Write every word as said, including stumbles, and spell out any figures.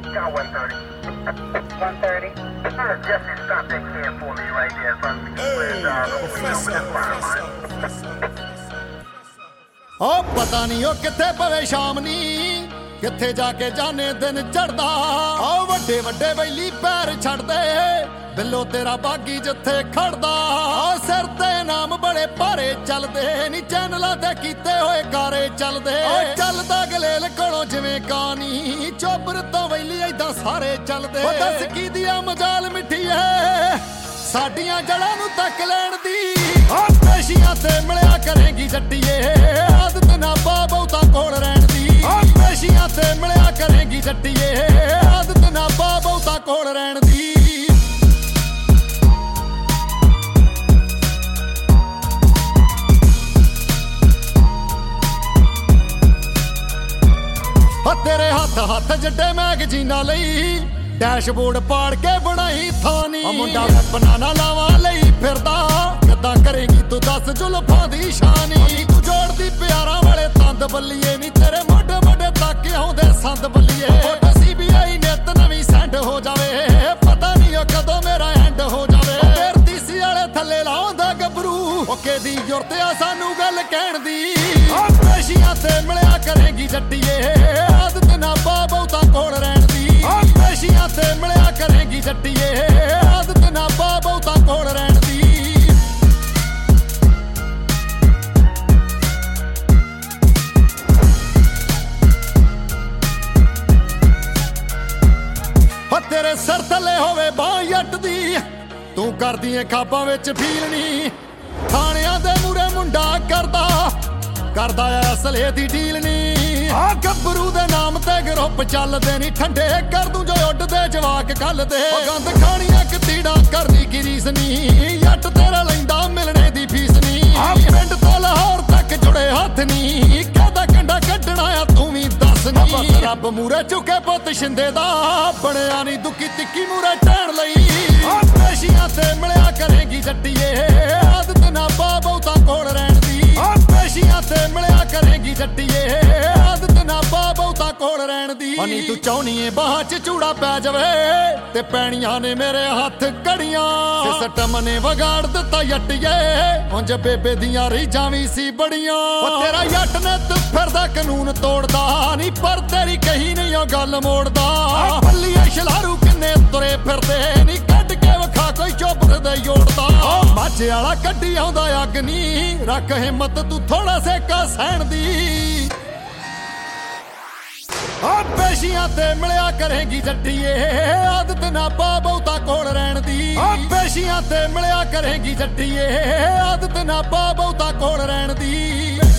Got one thirty. one thirty. Jesse, stop that can for me right there in front of me. Hey, professor, professor. Oh, ਪਤਾ ਨਹੀਂ ਉਹ ਕਿੱਥੇ ਪਵੇ ਸ਼ਾਮ ਨੀ ਕਿੱਥੇ ਜਾ ਕੇ ਜਾਣੇ ਦਿਨ ਚੜਦਾ ਓ ਵੱਡੇ ਵੱਡੇ ਬੈਲੀ ਪੈਰ ਛੱਡਦੇ ਬਿੱਲੋ ਤੇਰਾ ਬਾਗੀ ਜਿੱਥੇ ਖੜਦਾ ਓ ਸਿਰ ਤੇ ਨਾਮ ਬੜੇ ਭਾਰੇ ਚੱਲਦੇ ਨੀ ਚੈਨਲਾਂ ਤੇ ਕੀਤੇ ਹੋਏ ਗਾਰੇ ਚੱਲਦੇ ਓ ਚੱਲਦਾ ਗਲੇਲ ਕੋਲੋਂ ਜਿਵੇਂ ਕਾਨੀ ਚੋਬਰ ਤੋਂ ਬੈਲੀ ਏਦਾਂ ਸਾਰੇ ਚੱਲਦੇ ਓ ਦੱਸ ਕੀ ਦੀਆਂ ਮਜਾਲ ਮਿੱਠੀ ਏ ਸਾਡੀਆਂ ਜੜਾਂ ਨੂੰ ਤੱਕ ਲੈਣ ਦੀ ਓ ਪੇਸ਼ੀਆਂ ਤੇ ਮਿਲਿਆ ਕਰੇਗੀ ਜੱਟੀਏ ਆਦਤ ਨਾ ਪਾ ਬਹੁਤਾ ਕੋਲ ਰਹਿਣ ਦੀ ਓ ਪੇਸ਼ੀਆਂ ਤੇ ਮਿਲਿਆ ਕਰੇਗੀ ਜੱਟੀਏ ਆਦਤ ਨਾ ਪਾ ਬਹੁਤਾ ਕੋਲ ਰਹਿਣ ਦੀ ਤੇਰੇ ਹੱਥ ਹੱਥ ਜੱਡੇ ਮੈਗਜ਼ੀਨਾਂ ਲਈ ਡੈਸ਼ਬੋਰਡ ਪਾੜ ਕੇ ਬਣਾਈ ਥਾਨੀ ਆ ਮੁੰਡਾ ਬਨਾਨਾ ਲਾਵਾਂ ਲਈ ਫਿਰਦਾ ਕਿੱਦਾਂ ਕਰੇਗੀ ਤੂੰ ਦੱਸ ਜ਼ੁਲਫਾਂ ਦੀ ਸ਼ਾਨੀ ਤੂੰ ਜੋੜਦੀ ਪਿਆਰਾਂ ਵਾਲੇ ਤੰਦ ਬੱਲੀਏ ਨੀ ਤੇਰੇ ਮੋਢੇ ਮੋਢੇ ਤੱਕ ਆਉਂਦੇ ਸੰਦ ਬੱਲੀਏ ਫੋਟੋ ਸੀ ਬੀ ਆਈ ਨਿੱਤ ਨਵੀਂ ਸੈਂਡ ਹੋ ਜਾਵੇ ਪਤਾ ਨਹੀਂ ਉਹ ਕਦੋਂ ਮੇਰਾ ਐਂਡ ਹੋ ਜਾਵੇ ਫੇਰ ਤੀਸੀ ਵਾਲੇ ਥੱਲੇ ਲਾਉਂਦਾ ਗੱਭਰੂ ਉਹ ਕਿਹਦੀ ਜ਼ਰੂਰਤ ਆ ਸਾਨੂੰ ਗੱਲ ਕਹਿਣ ਦੀ ਆ ਪੇਸ਼ੀਆਂ ਤੇ ਮਿਲਿਆ ਕਰੇਗੀ ਜੱਟੀਏ ਆਦਤ ਨਾ ਪਾ ਬਹੁਤਾ ਕੋਲ ਰਹਿਣ ਦੀ ਆ ਪੇਸ਼ੀਆਂ ਤੇ ਮਿਲਿਆ ਕਰੇਗੀ ਜੱਟੀਏ ਆਦਤ ਨਾ ਪਾ ਬਹੁਤਾ ਕੋਲ ਰਹਿਣ ਦੀ ਤੇਰੇ ਸਿਰ ਥੱਲੇ ਹੋਵੇ ਬਾਹ ਜੱਟ ਦੀ ਤੂੰ ਕਰਦੀ ਏ ਖਾਬਾਂ ਵਿੱਚ ਫੀਲ ਨੀ ਥਾਣਿਆਂ ਦੇ ਮੂਰੇ ਮੁੰਡਾ ਕਰਦਾ ਕਰਦਾ ਆ ਅਸਲੇ ਦੀ ਡੀਲ ਨੀ ਆ ਗੱਭਰੂ ਦੇ ਨਾਮ ਤੇ ਗਰੁੱਪ ਚੱਲਦੇ ਨੀ ਠੰਡੇ ਕਰ ਦੂੰ ਜੋ ਉੱਡਦੇ ਜਵਾਕ ਕੱਲਦੇ ਗੰਦ ਖਾਣੀਆਂ ਕਤੀੜਾ ਕਰਨੀ ਕੀ ਰੀਸ ਨੀ ਜੱਟ ਤੇਰਾ ਲੈਂਦਾ ਮਿਲਣੇ ਦੀ ਫੀਸ ਨੀ ਆ ਪਿੰਡ ਤੋਂ ਲਾਹੌਰ ਤੱਕ ਜੁੜੇ ਹੱਥ ਨੀ ਕਾਹਦਾ ਕੰਡਾ ਕੱਢਣਾ ਆ ਤੂੰ ਵੀ ਦੱਸ ਨੀ ਰੱਬ ਮੂਰੇ ਝੁਕੇ ਪੁੱਤ ਸ਼ਿੰਦੇ ਦਾ ਬਣਿਆ ਨੀ ਦੁੱਕੀ ਤਿੱਕੀ ਮੂਰੇ ਟਹਿਣ ਲਈ ਆ ਪੇਸ਼ੀਆਂ ਤੇ ਮਿਲਿਆ ਕਰੇਗੀ ਜੱਟੀਏ ਆਦਤ ਨਾ ਪਾ ਬਹੁਤਾ ਕੋਲ ਰਹਿਣ ਦੀ ਆ ਪੇਸ਼ੀਆਂ ਤੇ ਮਿਲਿਆ ਕਰੇਗੀ ਜੱਟੀਏ ਆਦਤ ਨਾ ਪਾ ਬਹੁਤਾ ਕੋਲ ਰਹਿਣ ਦੀ ਅਨੀ ਤੂੰ ਚਾਹੁੰਨੀ ਏ ਬਾਹਾਂ 'ਚ ਚੂੜਾ ਪੈ ਜਾਵੇ ਤੇ ਪੈਣੀਆਂ ਨੇ ਮੇਰੇ ਹੱਥ ਕੜੀਆਂ ਸਿਸਟਮ ਨੇ ਵਿਗਾੜ ਦਿੱਤਾ ਜੱਟੀਏ ਉਂਝ ਬੇਬੇ ਦੀਆਂ ਰੀਝਾਂ ਵੀ ਸੀ ਬੜੀਆਂ ਉਹ ਤੇਰਾ ਜੱਟ ਨੇ ਤੂੰ ਫਿਰਦਾ ਕਾਨੂੰਨ ਤੋੜਦਾ ਨਹੀਂ ਪਰ ਤੇਰੀ ਕਹੀ ਨਹੀਂ ਉਹ ਗੱਲ ਮੋੜਦਾ ਬੱਲੀਏ ਛਲਾਰੂ ਕਿੰਨੇ ਤੁਰੇ ਫਿਰਦੇ ਨਹੀਂ ਕੱਢ ਕੇ ਵਿਖਾ ਕੋਈ ਚੋਬਰ ਦੇ ਜੋੜਦਾ ਮਾਝੇ ਵਾਲਾ ਕੱਢੀ ਆਉਂਦਾ ਅੱਗ ਨੀ ਰੱਖ ਹਿੰਮਤ ਤੂੰ ਥੋੜਾ ਸੇਕਾ ਸਹਿਣ ਦੀ ਆ ਪੇਸ਼ੀਆਂ ਤੇ ਮਿਲਿਆ ਕਰੇਗੀ ਜੱਟੀਏ ਆਦਤ ਨਾ ਪਾ ਬਹੁਤਾ ਕੋਲ ਰਹਿਣ ਦੀ ਆ ਪੇਸ਼ੀਆਂ ਤੇ ਮਿਲਿਆ ਕਰੇਗੀ ਜੱਟੀਏ ਆਦਤ ਨਾ ਪਾ ਬਹੁਤਾ ਕੋਲ ਰਹਿਣ ਦੀ